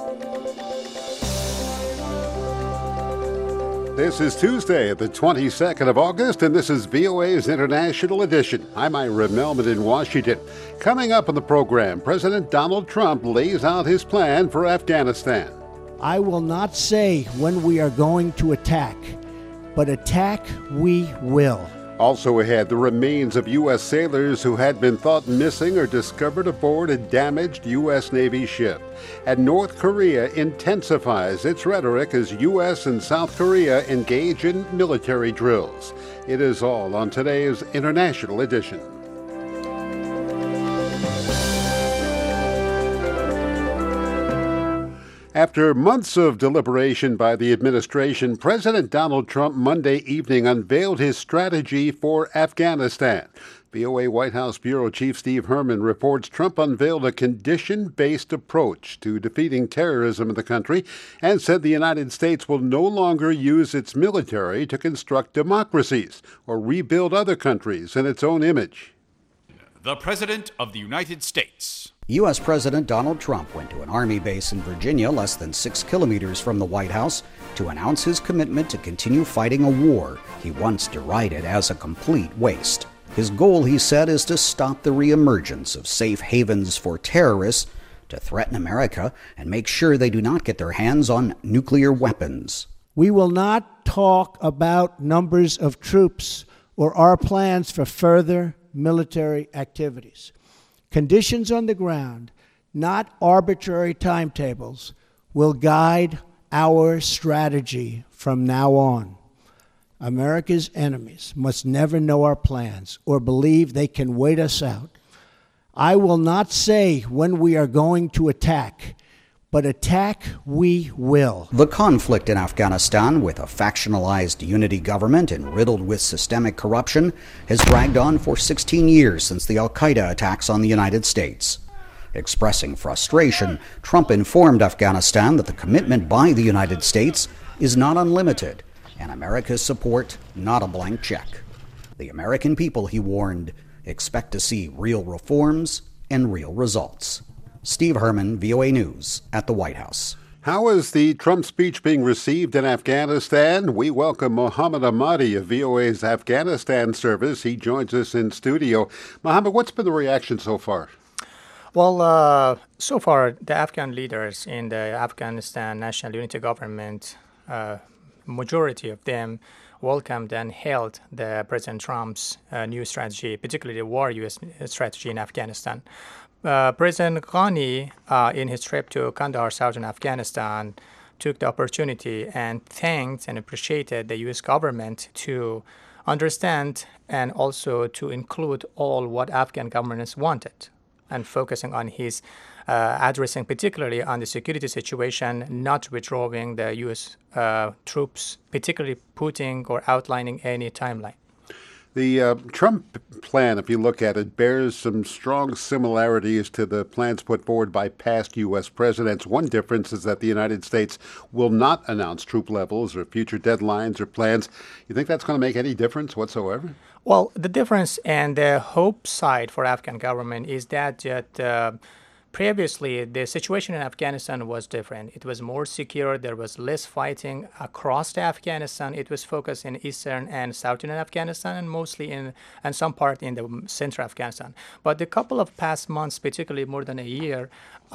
This is Tuesday, the 22nd of August, and this is VOA's International Edition. I'm Ira Melman in Washington. Coming up on the program, President Donald Trump lays out his plan for Afghanistan. I will not say when we are going to attack, but attack we will. Also ahead, the remains of U.S. sailors who had been thought missing are discovered aboard a damaged U.S. Navy ship. And North Korea intensifies its rhetoric as U.S. and South Korea engage in military drills. It is all on today's International Edition. After months of deliberation by the administration, President Donald Trump Monday evening unveiled his strategy for Afghanistan. VOA White House Bureau Chief Steve Herman reports Trump unveiled a condition-based approach to defeating terrorism in the country and said the United States will no longer use its military to construct democracies or rebuild other countries in its own image. The President of the United States. U.S. President Donald Trump went to an Army base in Virginia, less than 6 kilometers from the White House, to announce his commitment to continue fighting a war he once derided as a complete waste. His goal, he said, is to stop the reemergence of safe havens for terrorists, to threaten America, and make sure they do not get their hands on nuclear weapons. We will not talk about numbers of troops or our plans for further military activities. Conditions on the ground, not arbitrary timetables, will guide our strategy from now on. America's enemies must never know our plans or believe they can wait us out. I will not say when we are going to attack, but attack we will. The conflict in Afghanistan, with a factionalized unity government and riddled with systemic corruption, has dragged on for 16 years since the al-Qaeda attacks on the United States. Expressing frustration, Trump informed Afghanistan that the commitment by the United States is not unlimited, and America's support not a blank check. The American people, he warned, expect to see real reforms and real results. Steve Herman, VOA News, at the White House. How is the Trump speech being received in Afghanistan? We welcome Mohammed Ahmadi of VOA's Afghanistan service. He joins us in studio. Mohammed, what's been the reaction so far? Well, so far, the Afghan leaders in the Afghanistan National Unity Government, majority of them welcomed and hailed the President Trump's new strategy, particularly the war U.S. strategy in Afghanistan. President Ghani, in his trip to Kandahar, southern Afghanistan, took the opportunity and thanked and appreciated the U.S. government to understand and also to include all what Afghan governments wanted, and focusing on his addressing particularly on the security situation, not withdrawing the U.S. Troops, particularly putting or outlining any timeline. The Trump plan, if you look at it, bears some strong similarities to the plans put forward by past U.S. presidents. One difference is that the United States will not announce troop levels or future deadlines or plans. You think that's going to make any difference whatsoever? Well, the difference and the hope side for Afghan government is that previously, the situation in Afghanistan was different. It was more secure. There was less fighting across the Afghanistan. It was focused in eastern and southern Afghanistan, and mostly in and some part in the central Afghanistan. But the couple of past months, particularly more than a year,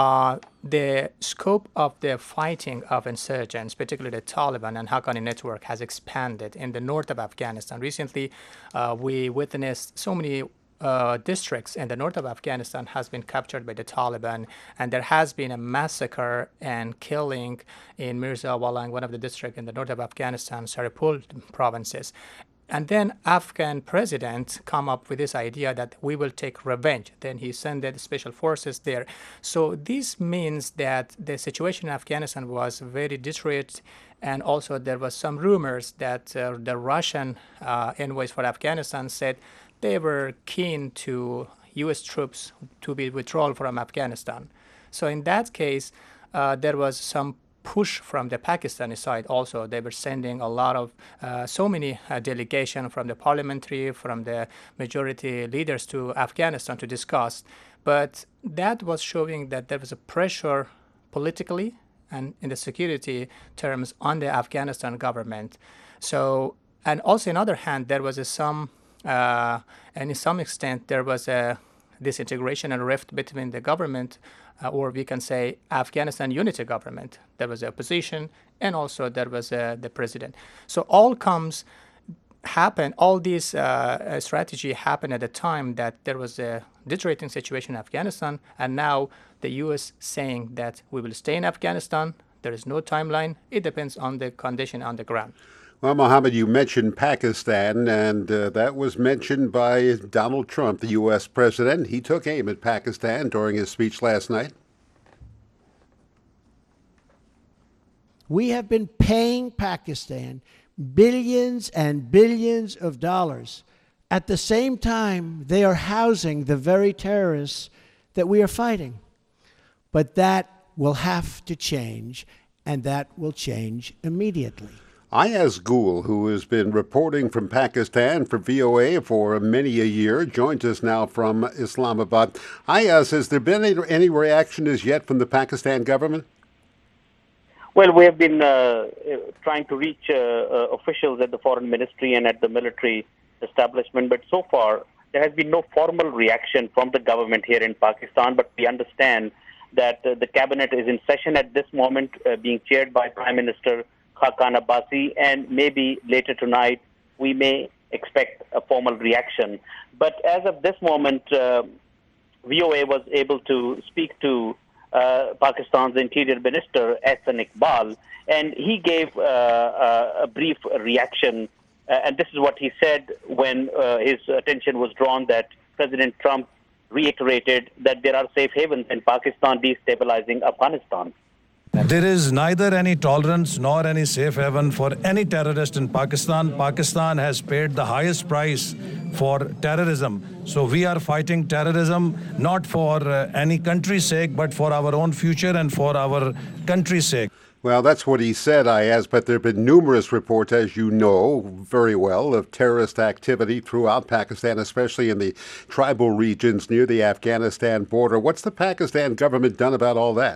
the scope of the fighting of insurgents, particularly the Taliban and Haqqani network, has expanded in the north of Afghanistan. Recently, we witnessed so many districts in the north of Afghanistan has been captured by the Taliban, and there has been a massacre and killing in Mirza Walang, one of the districts in the north of Afghanistan, Saripul provinces. And then Afghan president come up with this idea that we will take revenge. Then he sent the special forces there. So this means that the situation in Afghanistan was very deteriorated, and also there was some rumors that the Russian envoys for Afghanistan said they were keen to U.S. troops to be withdrawn from Afghanistan. So in that case, there was some push from the Pakistani side also. They were sending a lot of, so many delegation from the parliamentary, from the majority leaders to Afghanistan to discuss. But that was showing that there was a pressure politically and in the security terms on the Afghanistan government. So, and also on the other hand, there was and in some extent, there was a disintegration and rift between the government, or we can say Afghanistan unity government. There was the opposition, and also there was the president. So all these strategy happened at a time that there was a deteriorating situation in Afghanistan, and now the U.S. saying that we will stay in Afghanistan. There is no timeline. It depends on the condition on the ground. Well, Mohammed, you mentioned Pakistan, and that was mentioned by Donald Trump, the U.S. president. He took aim at Pakistan during his speech last night. We have been paying Pakistan billions and billions of dollars. At the same time, they are housing the very terrorists that we are fighting. But that will have to change, and that will change immediately. Ayaz Gul, who has been reporting from Pakistan for VOA for many a year, joins us now from Islamabad. Ayaz, has there been any reaction as yet from the Pakistan government? Well, we have been trying to reach officials at the foreign ministry and at the military establishment, but so far there has been no formal reaction from the government here in Pakistan, but we understand that the cabinet is in session at this moment, being chaired by Prime Minister Khaqan Abbasi, and maybe later tonight we may expect a formal reaction. But as of this moment, VOA was able to speak to Pakistan's Interior Minister Ehsan Iqbal, and he gave a brief reaction, and this is what he said when his attention was drawn that President Trump reiterated that there are safe havens in Pakistan destabilizing Afghanistan. There is neither any tolerance nor any safe haven for any terrorist in Pakistan. Pakistan has paid the highest price for terrorism. So we are fighting terrorism not for any country's sake, but for our own future and for our country's sake. Well, that's what he said, Ayaz, but there have been numerous reports, as you know very well, of terrorist activity throughout Pakistan, especially in the tribal regions near the Afghanistan border. What's the Pakistan government done about all that?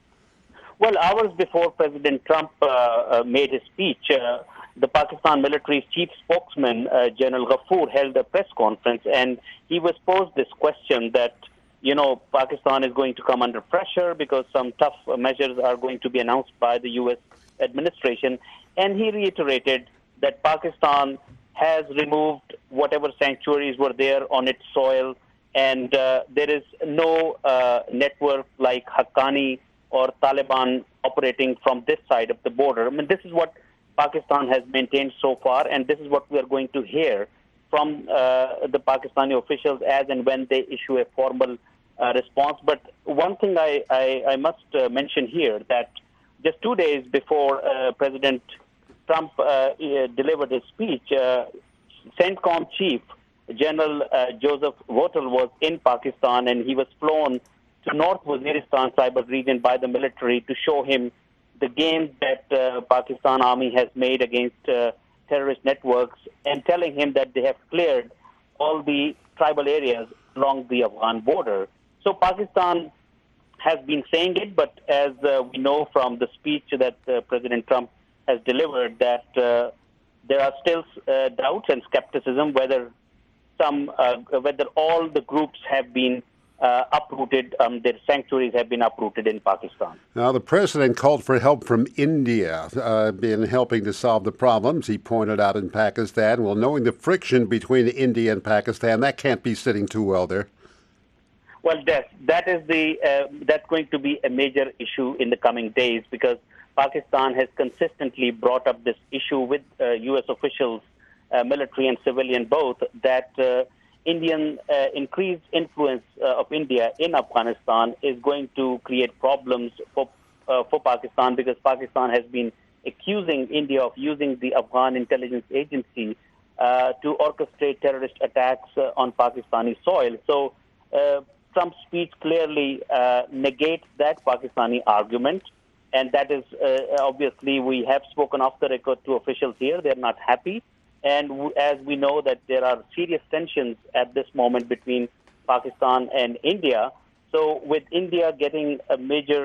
Well, hours before President Trump made his speech, the Pakistan military's chief spokesman, General Ghafoor, held a press conference, and he was posed this question that, Pakistan is going to come under pressure because some tough measures are going to be announced by the U.S. administration. And he reiterated that Pakistan has removed whatever sanctuaries were there on its soil, and there is no network like Haqqani or Taliban operating from this side of the border. I mean, this is what Pakistan has maintained so far, and this is what we are going to hear from the Pakistani officials as and when they issue a formal response. But one thing I must mention here, that just 2 days before President Trump delivered his speech, CENTCOM chief General Joseph Votel was in Pakistan, and he was flown to North Waziristan tribal region by the military to show him the gains that Pakistan Army has made against terrorist networks, and telling him that they have cleared all the tribal areas along the Afghan border. So Pakistan has been saying it, but as we know from the speech that President Trump has delivered, that there are still doubts and skepticism whether all the groups have been uprooted, their sanctuaries have been uprooted in Pakistan. Now, the president called for help from India in helping to solve the problems he pointed out in Pakistan. Well, knowing the friction between India and Pakistan, that can't be sitting too well there. Well, that's going to be a major issue in the coming days, because Pakistan has consistently brought up this issue with U.S. officials, military and civilian both, that Indian increased influence of India in Afghanistan is going to create problems for Pakistan, because Pakistan has been accusing India of using the Afghan intelligence agency to orchestrate terrorist attacks on Pakistani soil. So Trump's speech clearly negates that Pakistani argument, and that is obviously, we have spoken off the record to officials here. They're not happy. And as we know that there are serious tensions at this moment between Pakistan and India, so with India getting a major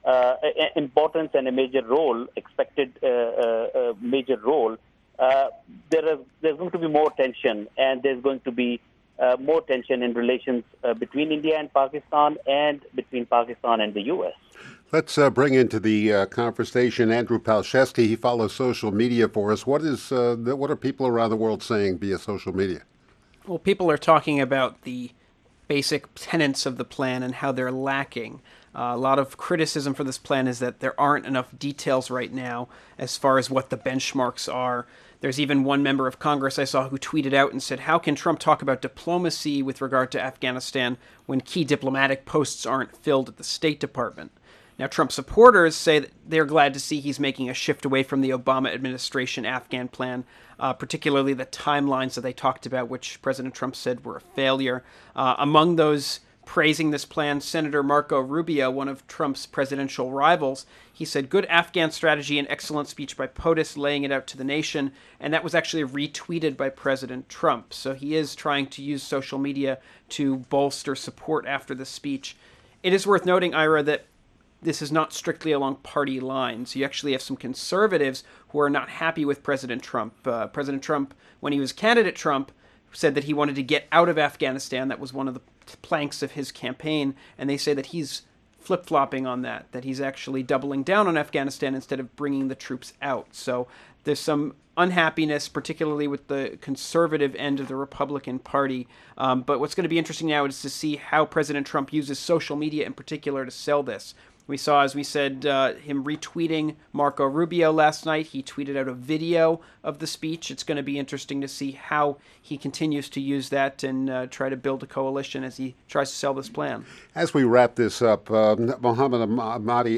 importance and a major role, expected major role, there's going to be more tension, and there's going to be more tension in relations between India and Pakistan and between Pakistan and the U.S. Let's bring into the conversation Andrew Palczewski. He follows social media for us. What are people around the world saying via social media? Well, people are talking about the basic tenets of the plan and how they're lacking. A lot of criticism for this plan is that there aren't enough details right now as far as what the benchmarks are. There's even one member of Congress I saw who tweeted out and said, how can Trump talk about diplomacy with regard to Afghanistan when key diplomatic posts aren't filled at the State Department? Now, Trump supporters say that they're glad to see he's making a shift away from the Obama administration Afghan plan, particularly the timelines that they talked about, which President Trump said were a failure. Among those praising this plan, Senator Marco Rubio, one of Trump's presidential rivals, he said, good Afghan strategy and excellent speech by POTUS laying it out to the nation. And that was actually retweeted by President Trump. So he is trying to use social media to bolster support after the speech. It is worth noting, Ira, that this is not strictly along party lines. You actually have some conservatives who are not happy with President Trump. President Trump, when he was candidate Trump, said that he wanted to get out of Afghanistan. That was one of the planks of his campaign, and they say that he's flip-flopping on that he's actually doubling down on Afghanistan instead of bringing the troops out. So there's some unhappiness, particularly with the conservative end of the Republican Party. But what's going to be interesting now is to see how President Trump uses social media in particular to sell this. We saw, as we said, him retweeting Marco Rubio last night. He tweeted out a video of the speech. It's going to be interesting to see how he continues to use that and try to build a coalition as he tries to sell this plan. As we wrap this up, Mohammed Ahmadi,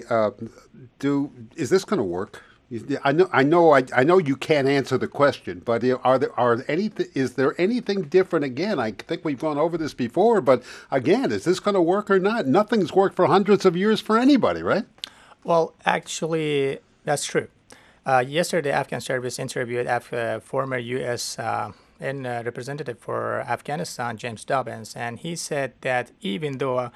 is this going to work? I know you can't answer the question, but is there anything different? Again, I think we've gone over this before, but again, is this going to work or not? Nothing's worked for hundreds of years for anybody, right? Well, actually, that's true. Yesterday, Afghan Service interviewed former U.S. Representative for Afghanistan, James Dobbins, and he said that even though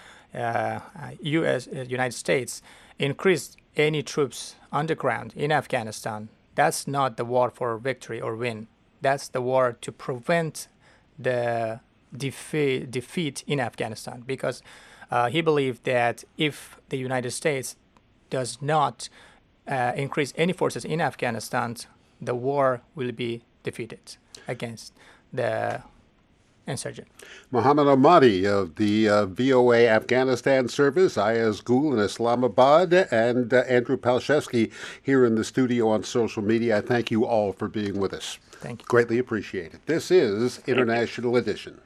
United States increased any troops underground in Afghanistan, that's not the war for victory or win. That's the war to prevent the defeat in Afghanistan, because he believed that if the United States does not increase any forces in Afghanistan, the war will be defeated against the insurgent. Mohammed Ahmadi of the VOA Afghanistan Service, Ayaz Gul in Islamabad, and Andrew Palczewski here in the studio on social media. I thank you all for being with us. Thank you. Greatly appreciated. This is International Edition.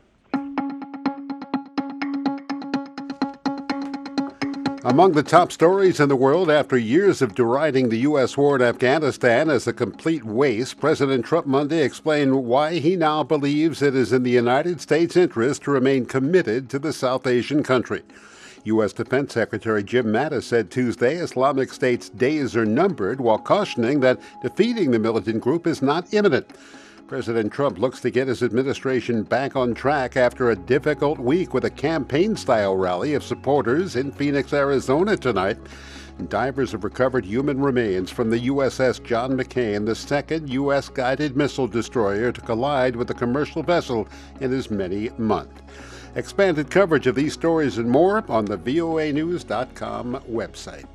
Among the top stories in the world after years of deriding the U.S. war in Afghanistan as a complete waste, President Trump Monday explained why he now believes it is in the United States' interest to remain committed to the South Asian country. U.S. Defense Secretary Jim Mattis said Tuesday Islamic State's days are numbered, while cautioning that defeating the militant group is not imminent. President Trump looks to get his administration back on track after a difficult week with a campaign-style rally of supporters in Phoenix, Arizona tonight. Divers have recovered human remains from the USS John McCain, the second U.S. guided missile destroyer to collide with a commercial vessel in as many months. Expanded coverage of these stories and more on the voanews.com website.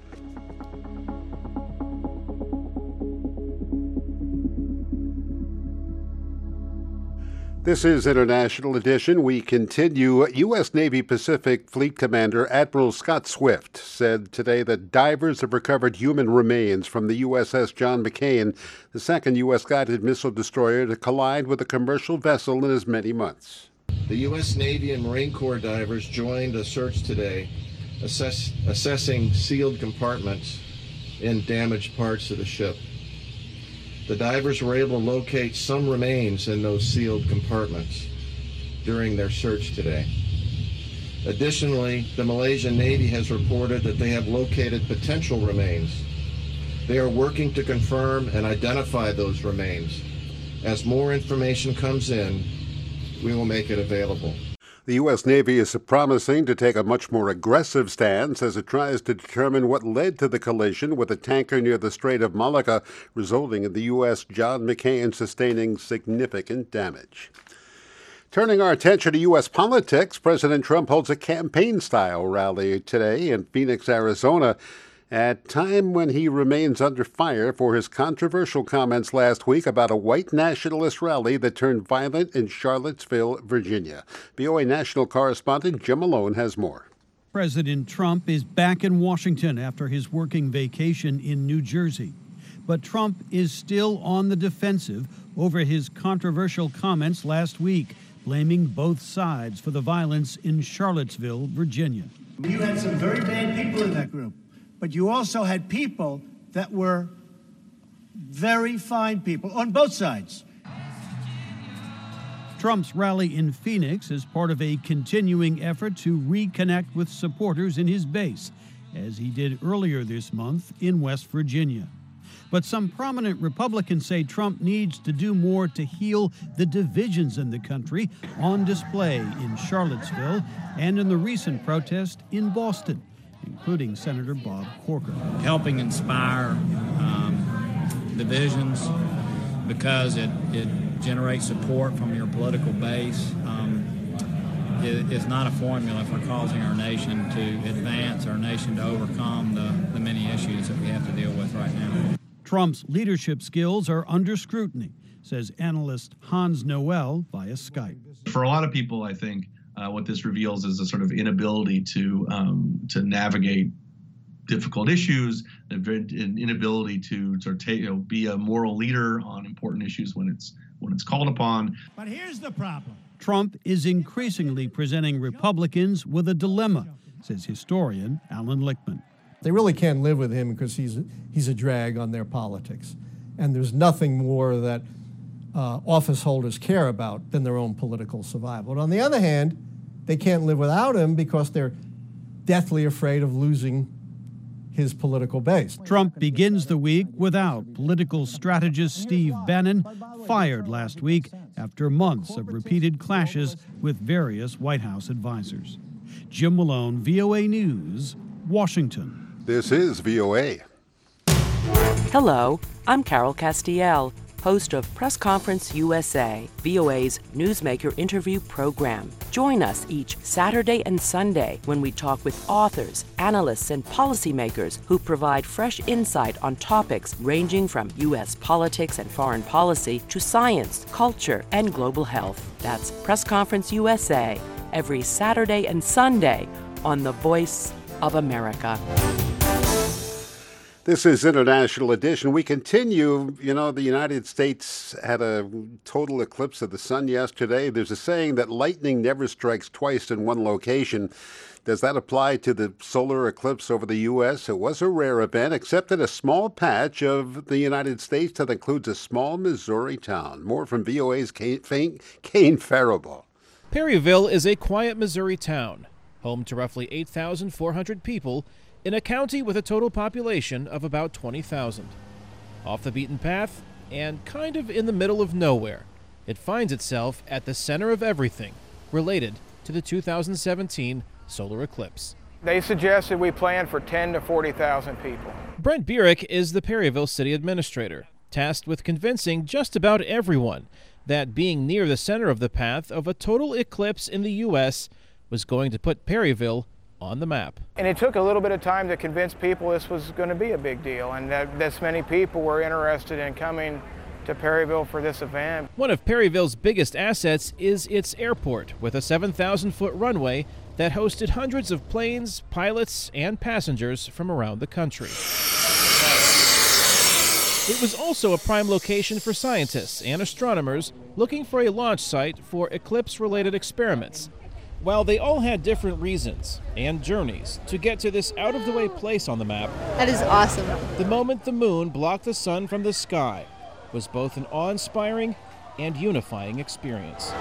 This is International Edition. We continue. U.S. Navy Pacific Fleet Commander Admiral Scott Swift said today that divers have recovered human remains from the USS John McCain, the second U.S. guided missile destroyer to collide with a commercial vessel in as many months. The U.S. Navy and Marine Corps divers joined a search today, assessing sealed compartments in damaged parts of the ship. The divers were able to locate some remains in those sealed compartments during their search today. Additionally, the Malaysian Navy has reported that they have located potential remains. They are working to confirm and identify those remains. As more information comes in, we will make it available. The U.S. Navy is promising to take a much more aggressive stance as it tries to determine what led to the collision with a tanker near the Strait of Malacca, resulting in the U.S. John McCain sustaining significant damage. Turning our attention to U.S. politics, President Trump holds a campaign-style rally today in Phoenix, Arizona, at a time when he remains under fire for his controversial comments last week about a white nationalist rally that turned violent in Charlottesville, Virginia. VOA national correspondent Jim Malone has more. President Trump is back in Washington after his working vacation in New Jersey. But Trump is still on the defensive over his controversial comments last week, blaming both sides for the violence in Charlottesville, Virginia. You had some very bad people in that group, but you also had people that were very fine people on both sides. Trump's rally in Phoenix is part of a continuing effort to reconnect with supporters in his base, as he did earlier this month in West Virginia. But some prominent Republicans say Trump needs to do more to heal the divisions in the country on display in Charlottesville and in the recent protest in Boston, including Senator Bob Corker. Helping inspire divisions because it generates support from your political base is not a formula for causing our nation to advance, our nation to overcome the many issues that we have to deal with right now. Trump's leadership skills are under scrutiny, says analyst Hans Noel via Skype. For a lot of people, I think what this reveals is a sort of inability to navigate difficult issues, an inability to sort of be a moral leader on important issues when it's called upon. But here's the problem. Trump is increasingly presenting Republicans with a dilemma, says historian Alan Lichtman. They really can't live with him because he's a drag on their politics. And there's nothing more that office holders care about than their own political survival. But on the other hand, they can't live without him because they're deathly afraid of losing his political base. Trump begins the week without political strategist Steve Bannon, fired last week after months of repeated clashes with various White House advisors. Jim Malone, VOA News, Washington. This is VOA. Hello, I'm Carol Castiel, host of Press Conference USA, VOA's newsmaker interview program. Join us each Saturday and Sunday when we talk with authors, analysts, and policymakers who provide fresh insight on topics ranging from U.S. politics and foreign policy to science, culture, and global health. That's Press Conference USA, every Saturday and Sunday on The Voice of America. This is International Edition. We continue. The United States had a total eclipse of the sun yesterday. There's a saying that lightning never strikes twice in one location. Does that apply to the solar eclipse over the U.S.? It was a rare event, except in a small patch of the United States that includes a small Missouri town. More from VOA's Kane Faribault. Perryville is a quiet Missouri town, home to roughly 8,400 people in a county with a total population of about 20,000. Off the beaten path and kind of in the middle of nowhere, it finds itself at the center of everything related to the 2017 solar eclipse. They suggested we plan for 10 to 40,000 people. Brent Burek is the Perryville city administrator, tasked with convincing just about everyone that being near the center of the path of a total eclipse in the U.S. was going to put Perryville on the map. And it took a little bit of time to convince people this was going to be a big deal and that this many people were interested in coming to Perryville for this event. One of Perryville's biggest assets is its airport, with a 7,000-foot runway that hosted hundreds of planes, pilots, and passengers from around the country. It was also a prime location for scientists and astronomers looking for a launch site for eclipse-related experiments. While they all had different reasons and journeys to get to this out-of-the-way place on the map, that is awesome. The moment the moon blocked the sun from the sky was both an awe-inspiring and unifying experience.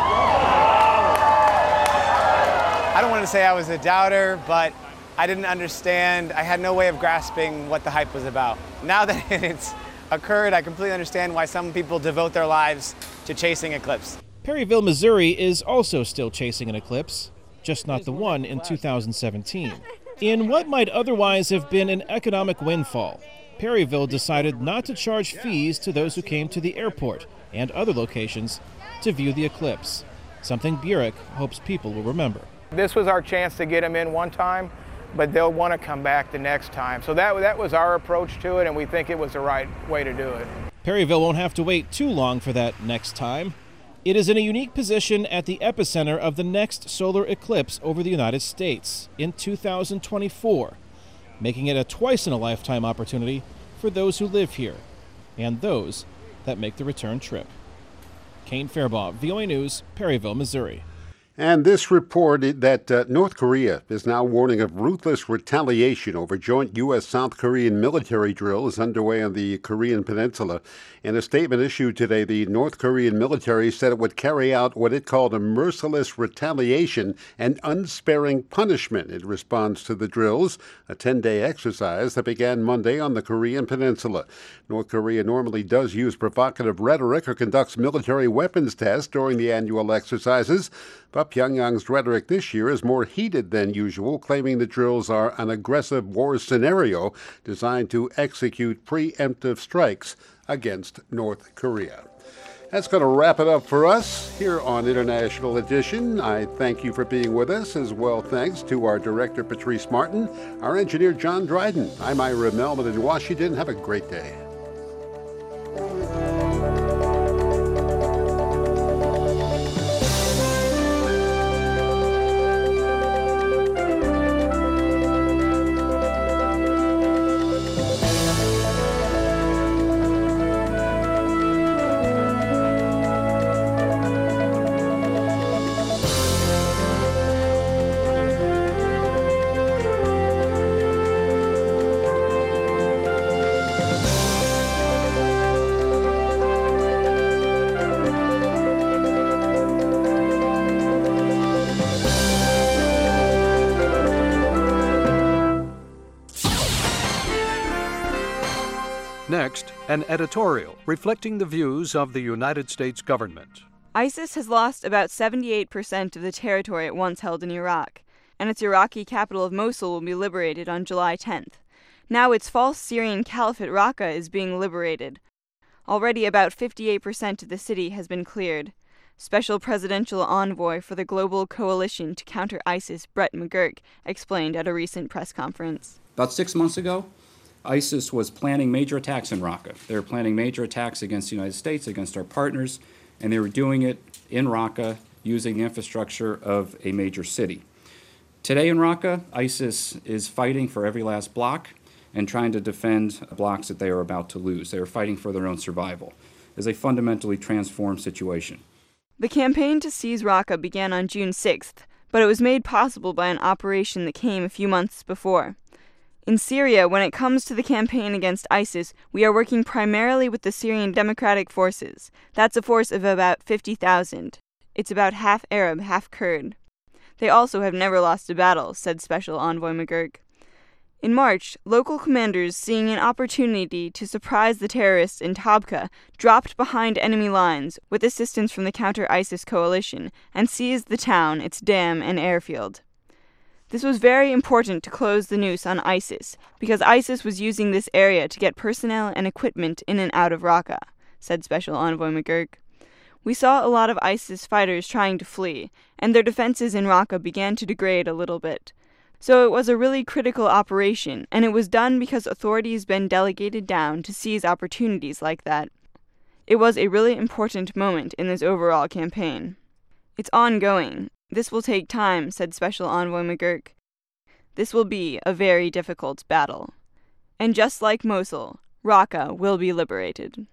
I don't want to say I was a doubter, but I didn't understand. I had no way of grasping what the hype was about. Now that it's occurred, I completely understand why some people devote their lives to chasing eclipse. Perryville, Missouri is also still chasing an eclipse, just not the one in 2017. In what might otherwise have been an economic windfall, Perryville decided not to charge fees to those who came to the airport and other locations to view the eclipse, something Burek hopes people will remember. This was our chance to get them in one time, but they'll want to come back the next time. So that was our approach to it, and we think it was the right way to do it. Perryville won't have to wait too long for that next time. It is in a unique position at the epicenter of the next solar eclipse over the United States in 2024, making it a twice-in-a-lifetime opportunity for those who live here and those that make the return trip. Kane Fairbaugh, VOA News, Perryville, Missouri. And this report that North Korea is now warning of ruthless retaliation over joint U.S.-South Korean military drills underway on the Korean Peninsula. In a statement issued today, the North Korean military said it would carry out what it called a merciless retaliation and unsparing punishment in response to the drills, a 10-day exercise that began Monday on the Korean Peninsula. North Korea normally does use provocative rhetoric or conducts military weapons tests during the annual exercises, but Pyongyang's rhetoric this year is more heated than usual, claiming the drills are an aggressive war scenario designed to execute preemptive strikes against North Korea. That's going to wrap it up for us here on International Edition. I thank you for being with us, as well thanks to our director, Patrice Martin, our engineer, John Dryden. I'm Ira Melman in Washington. Have a great day. Next, an editorial reflecting the views of the United States government. ISIS has lost about 78% of the territory it once held in Iraq, and its Iraqi capital of Mosul will be liberated on July 10th. Now its false Syrian caliphate Raqqa is being liberated. Already about 58% of the city has been cleared. Special Presidential Envoy for the Global Coalition to Counter ISIS, Brett McGurk, explained at a recent press conference. About 6 months ago, ISIS was planning major attacks in Raqqa. They were planning major attacks against the United States, against our partners, and they were doing it in Raqqa using the infrastructure of a major city. Today in Raqqa, ISIS is fighting for every last block and trying to defend blocks that they are about to lose. They are fighting for their own survival. It's a fundamentally transformed situation. The campaign to seize Raqqa began on June 6th, but it was made possible by an operation that came a few months before. In Syria, when it comes to the campaign against ISIS, we are working primarily with the Syrian Democratic Forces. That's a force of about 50,000. It's about half Arab, half Kurd. They also have never lost a battle, said Special Envoy McGurk. In March, local commanders, seeing an opportunity to surprise the terrorists in Tabqa, dropped behind enemy lines with assistance from the counter-ISIS coalition and seized the town, its dam, and airfield. This was very important to close the noose on ISIS, because ISIS was using this area to get personnel and equipment in and out of Raqqa, said Special Envoy McGurk. We saw a lot of ISIS fighters trying to flee, and their defenses in Raqqa began to degrade a little bit. So it was a really critical operation, and it was done because authorities been delegated down to seize opportunities like that. It was a really important moment in this overall campaign. It's ongoing. This will take time, said Special Envoy McGurk. This will be a very difficult battle. And just like Mosul, Raqqa will be liberated.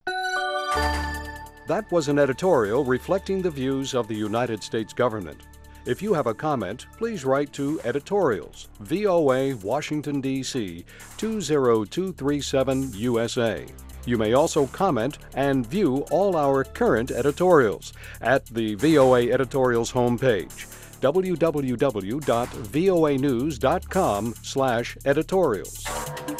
That was an editorial reflecting the views of the United States government. If you have a comment, please write to Editorials, VOA, Washington, D.C., 20237 USA. You may also comment and view all our current editorials at the VOA Editorials homepage, www.voanews.com/editorials.